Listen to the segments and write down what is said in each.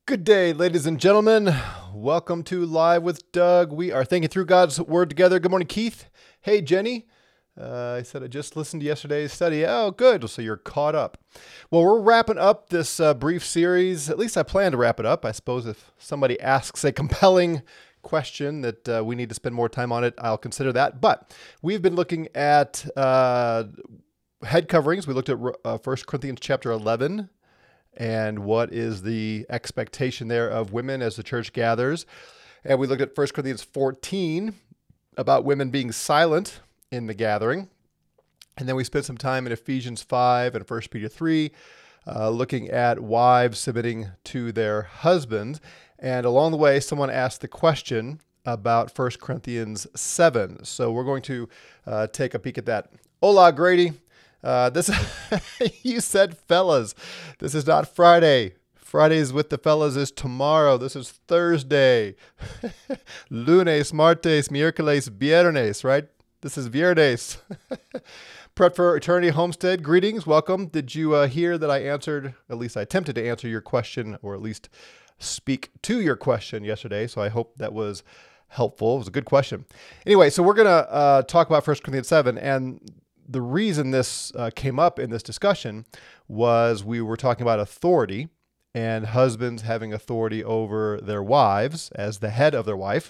Good day, ladies and gentlemen. Welcome to Live with Doug. We are thinking through God's Word together. Good morning, Keith. Hey, Jenny. I said I just listened to yesterday's study. Oh, good. So you're caught up. Well, we're wrapping up this brief series. At least I plan to wrap it up. I suppose if somebody asks a compelling question that we need to spend more time on it, I'll consider that. But we've been looking at head coverings. We looked at 1 Corinthians chapter 11. And what is the expectation there of women as the church gathers. And we looked at 1 Corinthians 14 about women being silent in the gathering. And then we spent some time in Ephesians 5 and 1 Peter 3 looking at wives submitting to their husbands. And along the way, someone asked the question about 1 Corinthians 7. So we're going to take a peek at that. Hola, Grady. This you said fellas. This is not Friday. Fridays with the fellas is tomorrow. This is Thursday. Lunes, martes, miércoles, viernes, right? This is viernes. Prep for Eternity Homestead. Greetings. Welcome. Did you hear that I answered, at least I attempted to answer your question, or at least speak to your question yesterday? So I hope that was helpful. It was a good question. Anyway, so we're going to talk about 1 Corinthians 7, and the reason this came up in this discussion was we were talking about authority and husbands having authority over their wives as the head of their wife.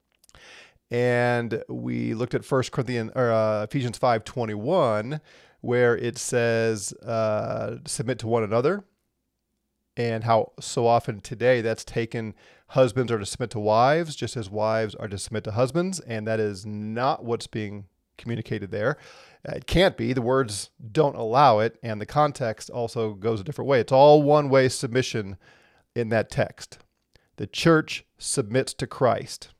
And we looked at Ephesians 5:21, where it says, submit to one another, and how so often today that's taken husbands are to submit to wives, just as wives are to submit to husbands. And that is not what's being communicated there. It can't be. The words don't allow it, and the context also goes a different way. It's all one-way submission in that text. The church submits to Christ.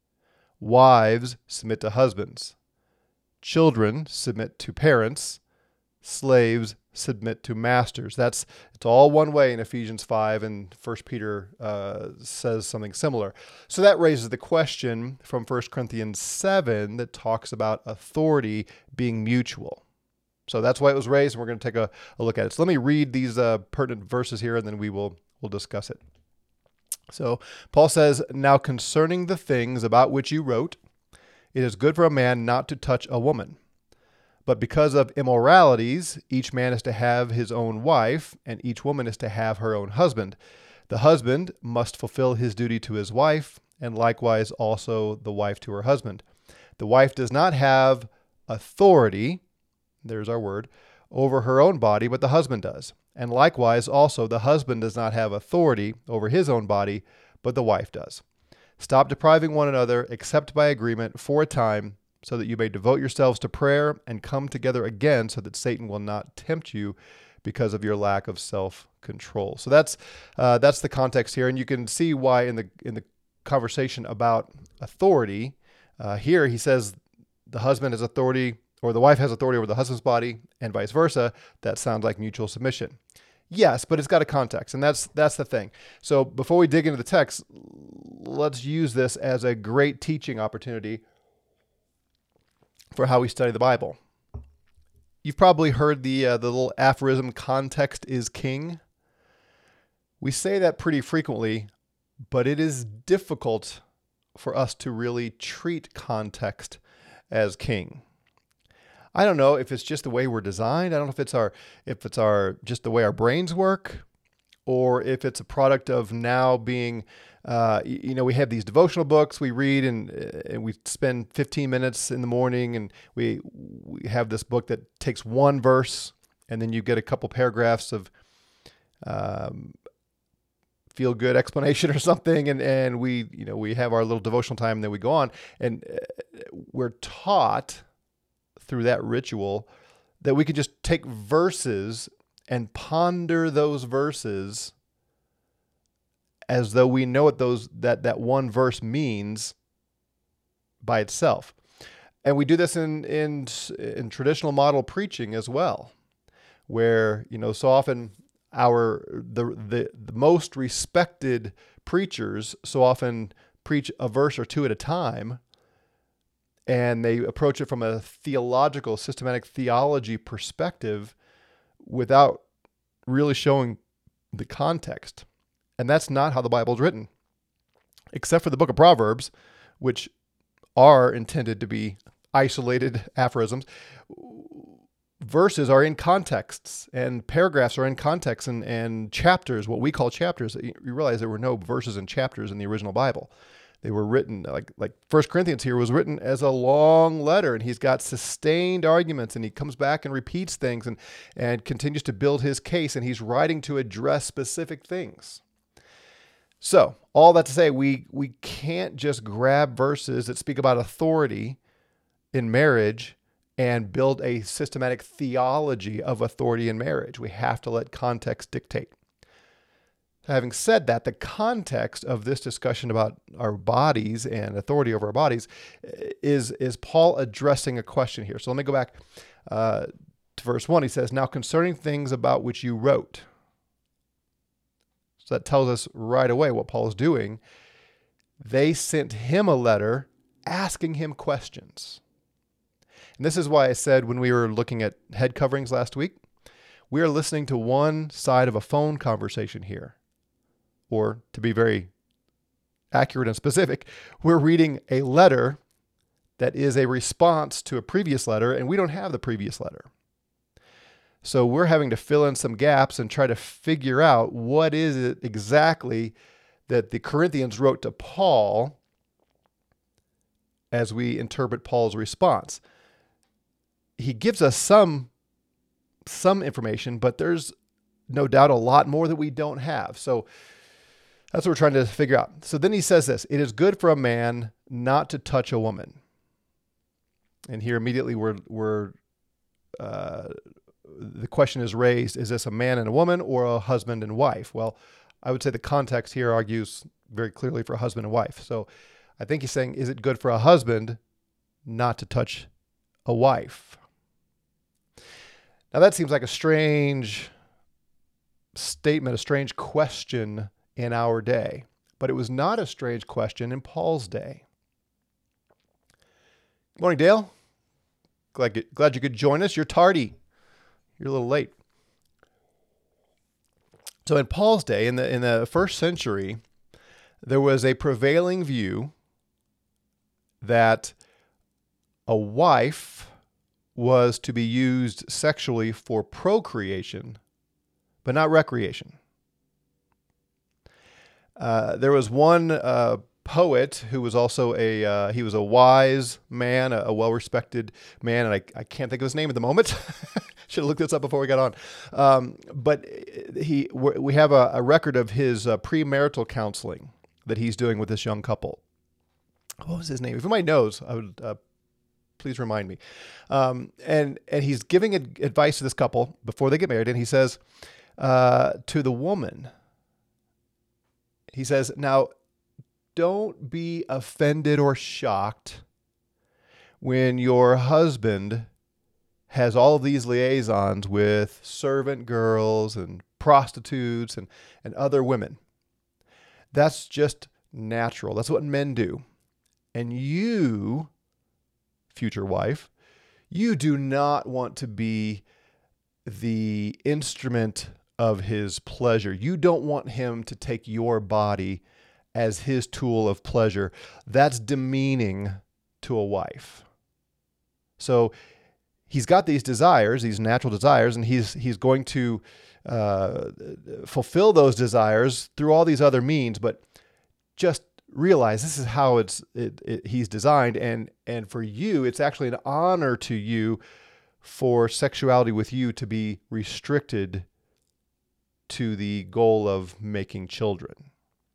Wives submit to husbands. Children submit to parents. Slaves submit to masters. It's all one way in Ephesians 5, and 1 Peter says something similar. So that raises the question from 1 Corinthians 7 that talks about authority being mutual. So that's why it was raised, and we're going to take a look at it. So let me read these pertinent verses here, and then we'll discuss it. So Paul says, "Now concerning the things about which you wrote, it is good for a man not to touch a woman. But because of immoralities, each man is to have his own wife, and each woman is to have her own husband. The husband must fulfill his duty to his wife, and likewise also the wife to her husband. The wife does not have authority," there's our word, "over her own body, but the husband does. And likewise also the husband does not have authority over his own body, but the wife does. Stop depriving one another, except by agreement, for a time, so that you may devote yourselves to prayer and come together again, so that Satan will not tempt you because of your lack of self-control." So that's the context here, and you can see why in the conversation about authority, here he says the husband has authority, or the wife has authority over the husband's body, and vice versa. That sounds like mutual submission. Yes, but it's got a context, and that's the thing. So before we dig into the text, let's use this as a great teaching opportunity for how we study the Bible. You've probably heard the little aphorism, "Context is king." We say that pretty frequently, but it is difficult for us to really treat context as king. I don't know if it's just the way we're designed. I don't know if it's our just the way our brains work, or if it's a product of now being, we have these devotional books we read, and we spend 15 minutes in the morning, and we have this book that takes one verse, and then you get a couple paragraphs of feel-good explanation or something, and we have our little devotional time, and then we go on, and we're taught through that ritual that we could just take verses and ponder those verses as though we know what that one verse means by itself. And we do this in traditional model preaching as well, where so often the most respected preachers so often preach a verse or two at a time, and they approach it from a theological, systematic theology perspective without really showing the context. And that's not how the Bible is written, except for the book of Proverbs, which are intended to be isolated aphorisms. Verses are in contexts, and paragraphs are in context, and chapters, what we call chapters. You realize there were no verses and chapters in the original Bible. They were written like 1 Corinthians here was written as a long letter, and he's got sustained arguments, and he comes back and repeats things and continues to build his case, and he's writing to address specific things. So all that to say, we can't just grab verses that speak about authority in marriage and build a systematic theology of authority in marriage. We have to let context dictate. Having said that, the context of this discussion about our bodies and authority over our bodies is Paul addressing a question here. So let me go back to verse 1. He says, "Now concerning things about which you wrote." So that tells us right away what Paul is doing. They sent him a letter asking him questions. And this is why I said when we were looking at head coverings last week, we are listening to one side of a phone conversation here. Or to be very accurate and specific, we're reading a letter that is a response to a previous letter, and we don't have the previous letter. So we're having to fill in some gaps and try to figure out what is it exactly that the Corinthians wrote to Paul as we interpret Paul's response. He gives us some information, but there's no doubt a lot more that we don't have. So that's what we're trying to figure out. So then he says this: "It is good for a man not to touch a woman." And here immediately the question is raised, is this a man and a woman or a husband and wife? Well, I would say the context here argues very clearly for a husband and wife. So I think he's saying, is it good for a husband not to touch a wife? Now that seems like a strange statement, a strange question in our day, but it was not a strange question in Paul's day. Good morning, Dale. Glad you could join us. You're tardy. You're a little late. So in Paul's day, in the first century, there was a prevailing view that a wife was to be used sexually for procreation, but not recreation. There was one poet who was also he was a wise man, a well-respected man, and I can't think of his name at the moment. Should have looked this up before we got on. But we have a record of his premarital counseling that he's doing with this young couple. What was his name? If anybody knows, I would please remind me. And he's giving advice to this couple before they get married, and he says to the woman, he says, "Now, don't be offended or shocked when your husband has all of these liaisons with servant girls and prostitutes and other women. That's just natural. That's what men do. And you, future wife, you do not want to be the instrument of his pleasure. You don't want him to take your body as his tool of pleasure. That's demeaning to a wife." So he's got these desires, these natural desires, and he's going to fulfill those desires through all these other means. But just realize this is how he's designed, and for you, it's actually an honor to you for sexuality with you to be restricted to the goal of making children.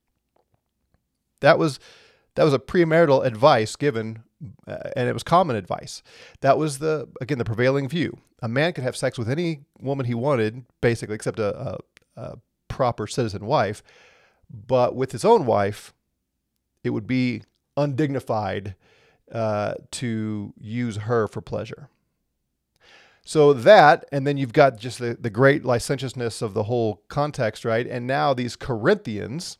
That was a premarital advice given, and it was common advice. That was the prevailing view. A man could have sex with any woman he wanted, basically, except a proper citizen wife. But with his own wife, it would be undignified to use her for pleasure. So that, and then you've got just the great licentiousness of the whole context, right? And now these Corinthians,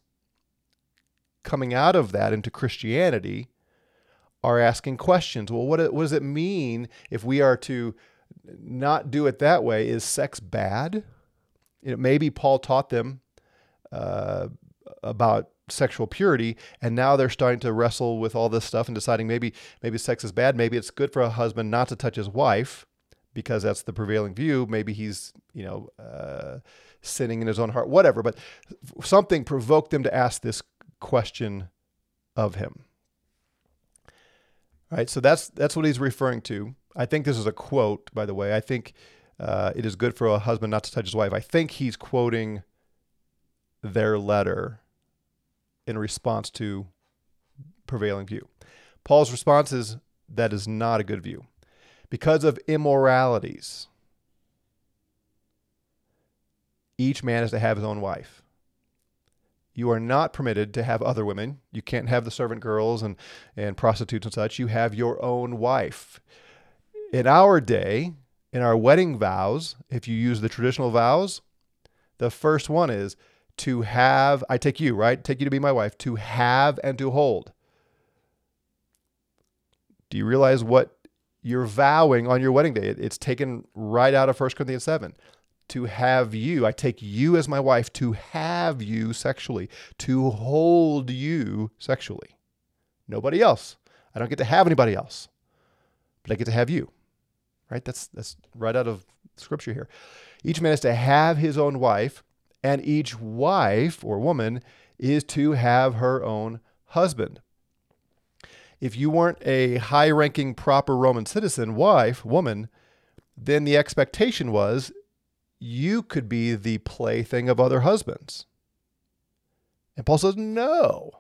coming out of that into Christianity, are asking questions. Well, what does it mean if we are to not do it that way? Is sex bad? Maybe Paul taught them about sexual purity, and now they're starting to wrestle with all this stuff and deciding maybe sex is bad, maybe it's good for a husband not to touch his wife because that's the prevailing view. Maybe he's sinning in his own heart, whatever. But something provoked them to ask this question of him. All right, so that's what he's referring to. I think this is a quote, by the way. I think it is good for a husband not to touch his wife. I think he's quoting their letter in response to prevailing view. Paul's response is that is not a good view. Because of immoralities, each man is to have his own wife. You are not permitted to have other women. You can't have the servant girls and prostitutes and such. You have your own wife. In our day, in our wedding vows, if you use the traditional vows, the first one is to have, I take you, right? Take you to be my wife, to have and to hold. Do you realize what you're vowing on your wedding day? It's taken right out of 1 Corinthians 7. To have you, I take you as my wife, to have you sexually, to hold you sexually. Nobody else. I don't get to have anybody else, but I get to have you. Right? That's right out of Scripture here. Each man is to have his own wife, and each wife or woman is to have her own husband. If you weren't a high-ranking, proper Roman citizen, woman, then the expectation was you could be the plaything of other husbands. And Paul says, no.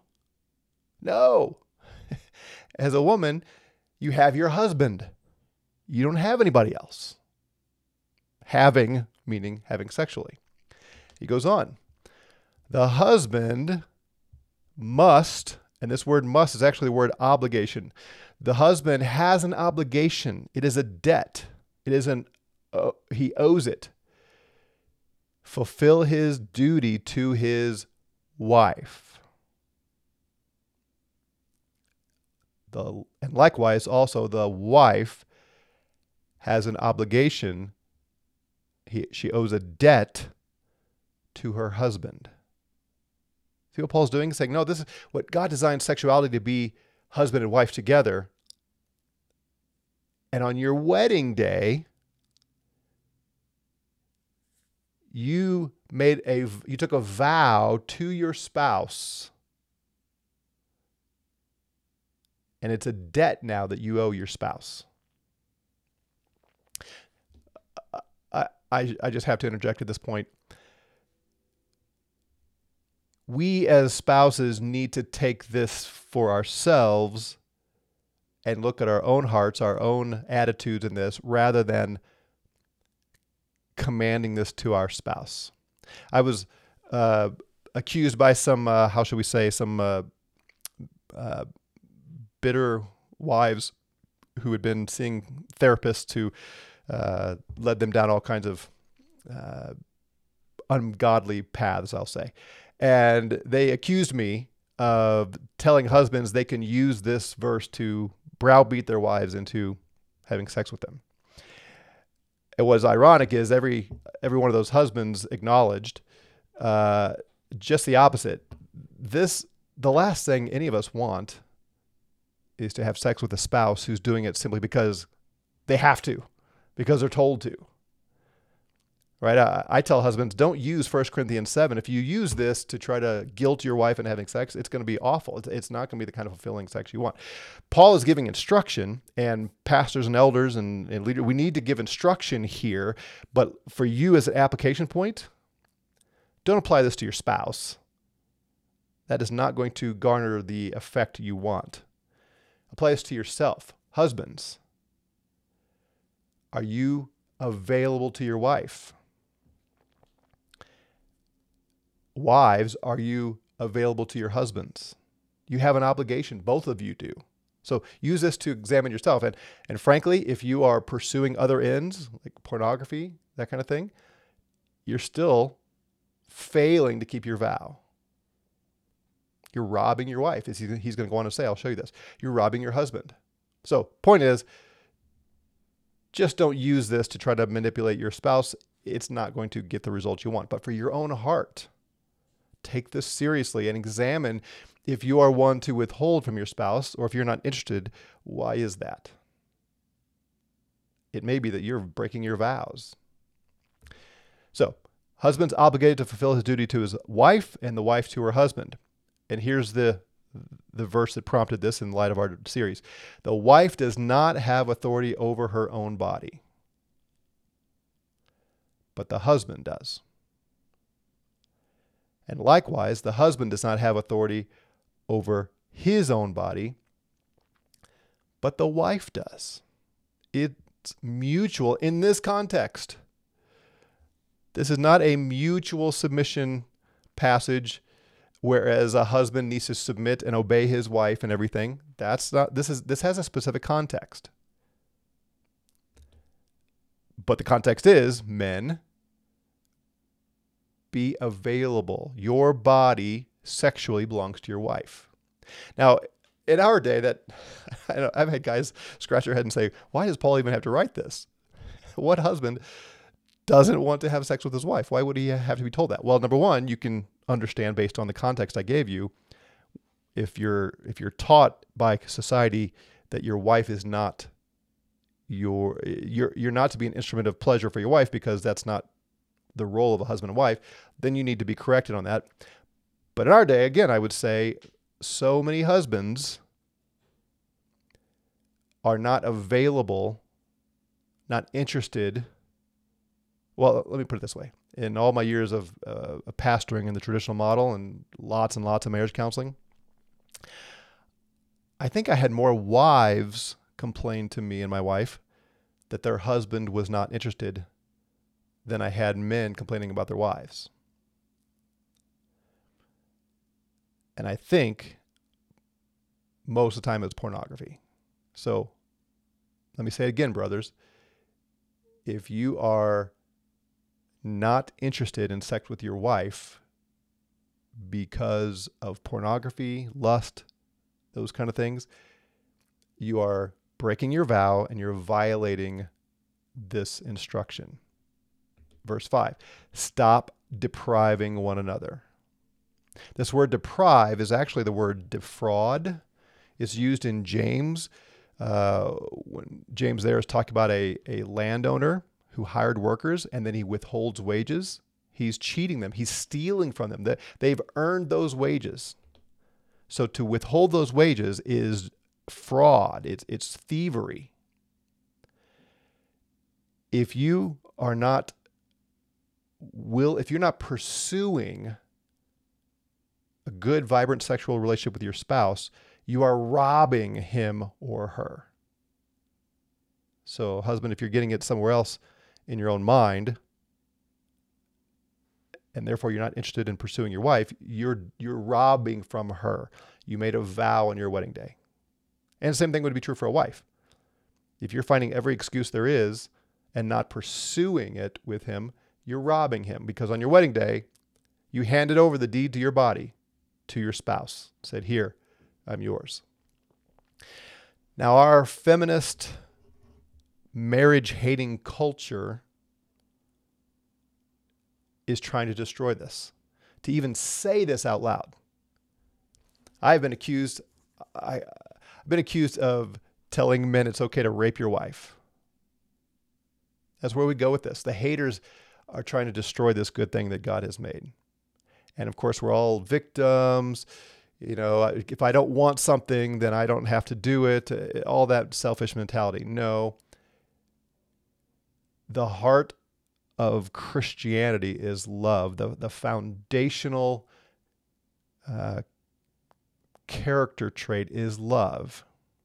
As a woman, you have your husband. You don't have anybody else. Having, meaning having sexually. He goes on. The husband must, and this word must is actually the word obligation. The husband has an obligation. It is a debt. It is he owes it. Fulfill his duty to his wife. And likewise, also the wife has an obligation. She owes a debt to her husband. See what Paul's doing? He's saying, no, this is what God designed sexuality to be, husband and wife together. And on your wedding day, you took a vow to your spouse. And it's a debt now that you owe your spouse. I just have to interject at this point. We as spouses need to take this for ourselves and look at our own hearts, our own attitudes in this, rather than commanding this to our spouse. I was accused by some, how should we say, some bitter wives who had been seeing therapists who led them down all kinds of ungodly paths, I'll say. And they accused me of telling husbands they can use this verse to browbeat their wives into having sex with them. And what's ironic is every one of those husbands acknowledged just the opposite. The last thing any of us want is to have sex with a spouse who's doing it simply because they have to, because they're told to. Right? I tell husbands, don't use 1 Corinthians 7. If you use this to try to guilt your wife into having sex, it's going to be awful. It's not going to be the kind of fulfilling sex you want. Paul is giving instruction, and pastors and elders and leaders, we need to give instruction here. But for you as an application point, don't apply this to your spouse. That is not going to garner the effect you want. Apply this to yourself. Husbands, are you available to your wife? Wives, are you available to your husbands? You have an obligation. Both of you do. So use this to examine yourself. And frankly, if you are pursuing other ends, like pornography, that kind of thing, you're still failing to keep your vow. You're robbing your wife. He's going to go on to say, I'll show you this. You're robbing your husband. So point is, just don't use this to try to manipulate your spouse. It's not going to get the results you want. But for your own heart, take this seriously and examine if you are one to withhold from your spouse, or if you're not interested, why is that? It may be that you're breaking your vows. So, husband's obligated to fulfill his duty to his wife, and the wife to her husband. And here's the verse that prompted this in light of our series. The wife does not have authority over her own body, but the husband does. And likewise, the husband does not have authority over his own body, but the wife does. It's mutual in this context. This is not a mutual submission passage, whereas a husband needs to submit and obey his wife and everything. This has a specific context. But the context is, men, be available. Your body sexually belongs to your wife. Now, in our day, that I've had guys scratch their head and say, why does Paul even have to write this? What husband doesn't want to have sex with his wife? Why would he have to be told that? Well, number one, you can understand based on the context I gave you. If you're taught by society that your wife is not you're not to be an instrument of pleasure for your wife because that's not the role of a husband and wife, then you need to be corrected on that. But in our day, again, I would say so many husbands are not available, not interested. Well, let me put it this way. In all my years of pastoring in the traditional model and lots of marriage counseling, I think I had more wives complain to me and my wife that their husband was not interested than I had men complaining about their wives. And I think most of the time it's pornography. So let me say it again, brothers. If you are not interested in sex with your wife because of pornography, lust, those kind of things, you are breaking your vow and you're violating this instruction. Verse 5, stop depriving one another. This word deprive is actually the word defraud. It's used in James. When James there is talking about a landowner who hired workers and then he withholds wages. He's cheating them. He's stealing from them. They've earned those wages. So to withhold those wages is fraud. It's thievery. If you are not if you're not pursuing a good, vibrant sexual relationship with your spouse, you are robbing him or her. So, husband, if you're getting it somewhere else in your own mind, and therefore you're not interested in pursuing your wife, you're robbing from her. You made a vow on your wedding day. And the same thing would be true for a wife. If you're finding every excuse there is and not pursuing it with him, you're robbing him, because on your wedding day, you handed over the deed to your body to your spouse. Said, here, I'm yours. Now, our feminist, marriage-hating culture is trying to destroy this. To even say this out loud. I've been accused of telling men it's okay to rape your wife. That's where we go with this. The haters are trying to destroy this good thing that God has made. And of course, we're all victims. You know, if I don't want something, then I don't have to do it. All that selfish mentality. No. The heart of Christianity is love. The foundational character trait is love.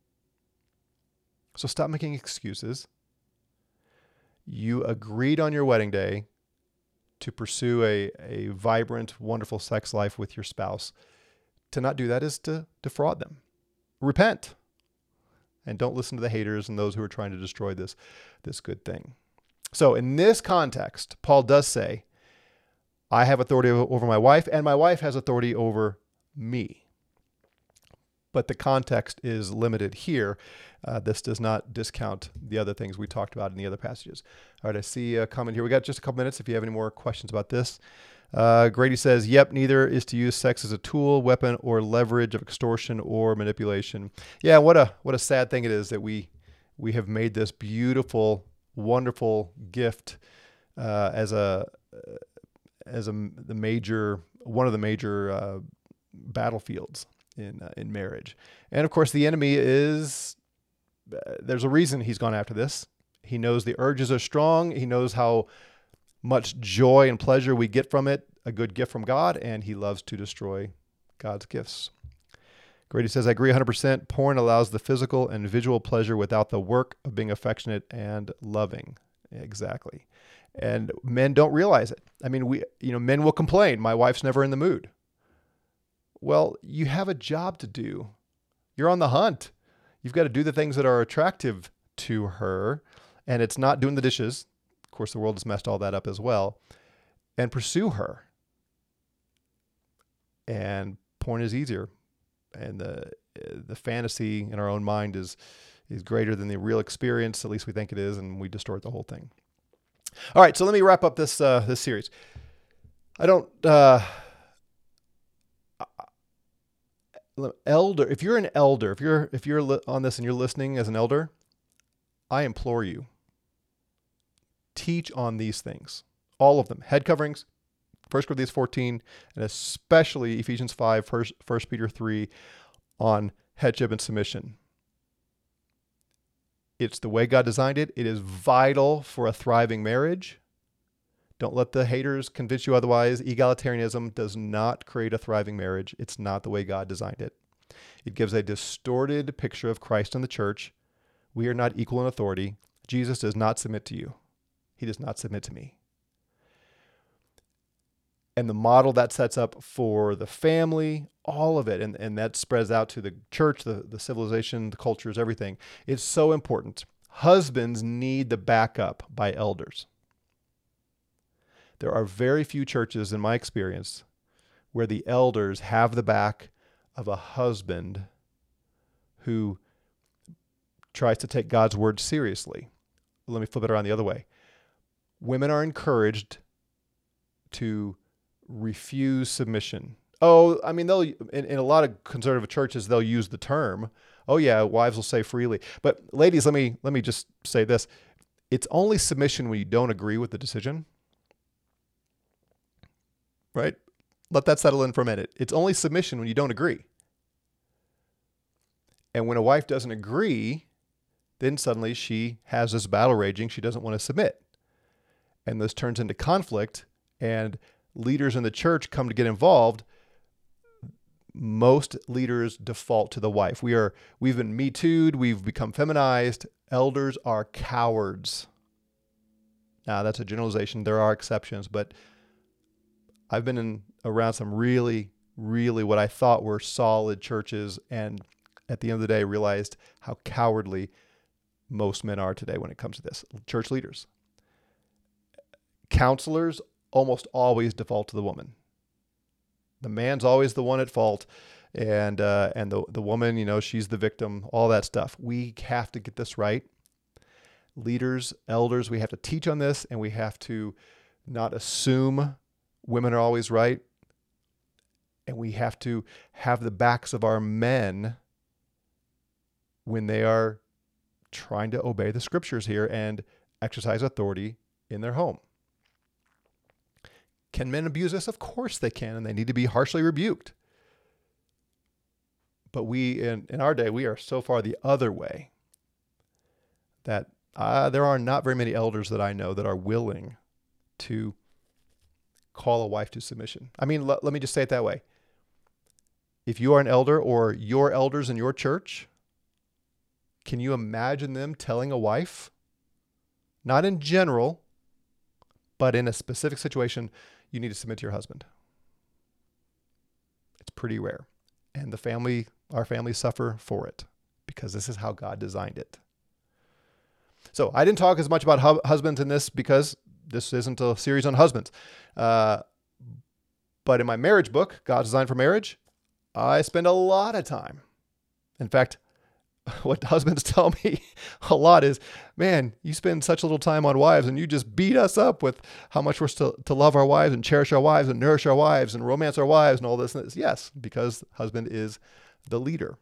So stop making excuses. You agreed on your wedding day to pursue a vibrant, wonderful sex life with your spouse. To not do that is to defraud them. Repent. And don't listen to the haters and those who are trying to destroy this good thing. So in this context, Paul does say, I have authority over my wife, and my wife has authority over me. But the context is limited here. This does not discount the other things we talked about in the other passages. All right, I see a comment here. We got just a couple minutes if you have any more questions about this. Grady says, yep, neither is to use sex as a tool, weapon, or leverage of extortion or manipulation. Yeah, what a sad thing it is that we have made this beautiful, wonderful gift as the major one of the major battlefields in marriage. And of course, the enemy is there's a reason he's gone after this. He knows the urges are strong. He knows how much joy and pleasure we get from it, a good gift from God, and he loves to destroy God's gifts. Grady says, I agree 100%. Porn allows the physical and visual pleasure without the work of being affectionate and loving. Exactly. And men don't realize it. I mean, men will complain, my wife's never in the mood. Well, you have a job to do. You're on the hunt. You've got to do the things that are attractive to her, and it's not doing the dishes. Of course, the world has messed all that up as well. And pursue her. And porn is easier. And the fantasy in our own mind is greater than the real experience. At least we think it is, and we distort the whole thing. All right, so let me wrap up this series. I don't elder. If you're an elder, if you're on this and you're listening as an elder, I implore you, teach on these things, all of them: head coverings, 1 Corinthians 14, and especially Ephesians 5, 1 Peter 3, on headship and submission. It's the way God designed it. It is vital for a thriving marriage. Don't let the haters convince you otherwise. Egalitarianism does not create a thriving marriage. It's not the way God designed it. It gives a distorted picture of Christ and the church. We are not equal in authority. Jesus does not submit to you. He does not submit to me. And the model that sets up for the family, all of it, and that spreads out to the church, the civilization, the cultures, everything. It's so important. Husbands need the backup by elders. There are very few churches, in my experience, where the elders have the back of a husband who tries to take God's word seriously. Let me flip it around the other way. Women are encouraged to refuse submission. Oh, I mean, in a lot of conservative churches, they'll use the term, oh yeah, wives will say freely. But ladies, let me just say this. It's only submission when you don't agree with the decision. Right? Let that settle in for a minute. It's only submission when you don't agree. And when a wife doesn't agree, then suddenly she has this battle raging. She doesn't want to submit. And this turns into conflict, and leaders in the church come to get involved. Most leaders default to the wife. We've been Me Too'd. We've become feminized. Elders are cowards. Now, that's a generalization. There are exceptions, but I've been around some really, really what I thought were solid churches, and at the end of the day realized how cowardly most men are today when it comes to this. Church leaders. Counselors almost always default to the woman. The man's always the one at fault, and the woman, she's the victim, all that stuff. We have to get this right. Leaders, elders, we have to teach on this, and we have to not assume women are always right. And we have to have the backs of our men when they are trying to obey the scriptures here and exercise authority in their home. Can men abuse us? Of course they can, and they need to be harshly rebuked. But we, in our day, we are so far the other way that there are not very many elders that I know that are willing to call a wife to submission. I mean, let me just say it that way. If you are an elder or your elders in your church, can you imagine them telling a wife, not in general, but in a specific situation, you need to submit to your husband? It's pretty rare. And our families suffer for it because this is how God designed it. So I didn't talk as much about husbands in this because this isn't a series on husbands. But in my marriage book, God's Design for Marriage, I spend a lot of time. In fact, what husbands tell me a lot is, man, you spend such little time on wives and you just beat us up with how much we're still to love our wives and cherish our wives and nourish our wives and romance our wives and all this and this. Yes, because husband is the leader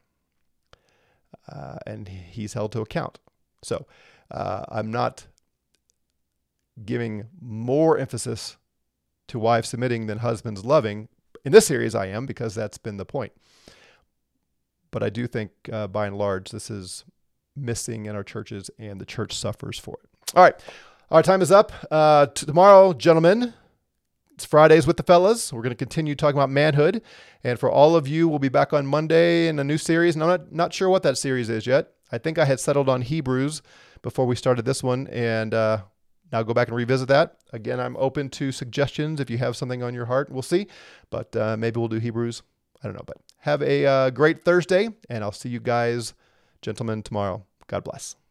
and he's held to account. So I'm not giving more emphasis to wives submitting than husbands loving. In this series, I am, because that's been the point. But I do think, by and large, this is missing in our churches, and the church suffers for it. All right. Our time is up. Tomorrow, gentlemen, it's Fridays with the fellas. We're going to continue talking about manhood. And for all of you, we'll be back on Monday in a new series. And I'm not sure what that series is yet. I think I had settled on Hebrews before we started this one. And now go back and revisit that. Again, I'm open to suggestions if you have something on your heart. We'll see. But maybe we'll do Hebrews. I don't know, but have a great Thursday, and I'll see you guys, gentlemen, tomorrow. God bless.